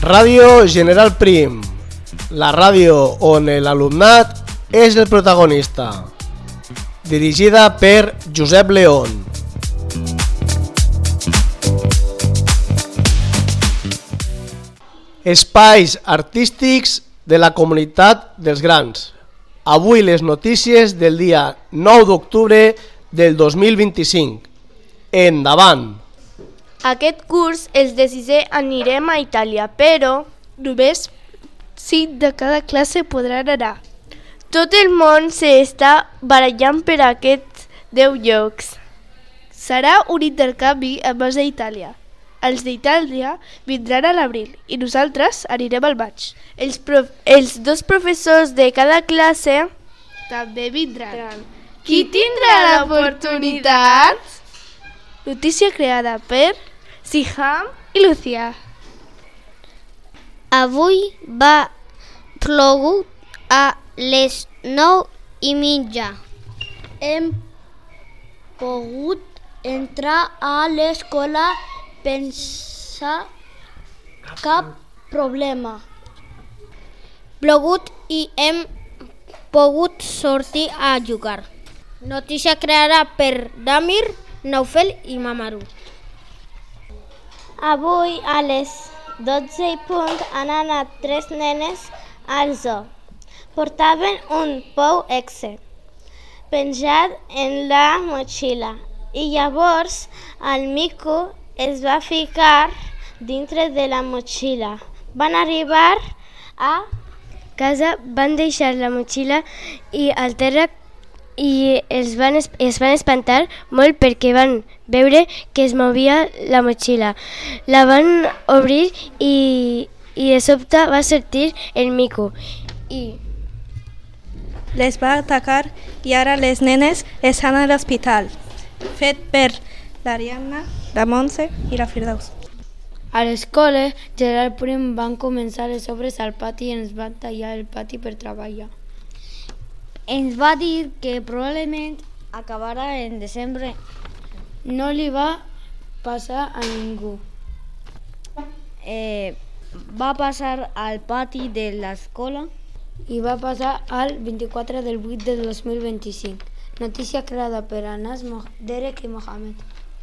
Ràdio General Prim, la ràdio on l'alumnat és el protagonista. Dirigida per Josep León. Espais artístics de la comunitat dels grans. Avui les notícies del dia 9 d'octubre del 2025. Endavant! Aquest curs, els de sisè anirem a Itàlia, però només 5 de cada classe podran anar. Tot el món s'està barallant per aquests 10 llocs. Serà un intercanvi amb els d'Itàlia. Els d'Itàlia vindran a l'abril i nosaltres anirem al maig. Els dos professors de cada classe també vindran. Qui tindrà l'oportunitat? Notícia creada per Siham i Lucía. Avui va plogut a les 9:30. Hem pogut entrar a l'escola sense cap problema. Plogut i hem pogut sortir a jugar. Notícia creada per Damir, Naufel i Mamaru. Avui a les 12:00 han anat 3 nenes al zoo. Portaven un pou exe penjat en la motxilla i llavors el mico es va ficar dintre de la motxilla. Van arribar a casa, van deixar la motxilla i al terra i es van espantar molt perquè van veure que es movia la motxilla. La van obrir i de sobte va sortir el mico i les va atacar i ara les nenes estan a l'hospital. Fet per l'Ariadna, la Montse i la Firdaus. A l'escola General Prim van començar les obres al pati i ens van tallar el pati per treballar. Ens va dir que probablement acabarà en desembre. No li va passar a ningú. Va passar al pati de l'escola i va passar al 24 del 8 del 2025. Notícia creada per Anas, Derek i Mohamed.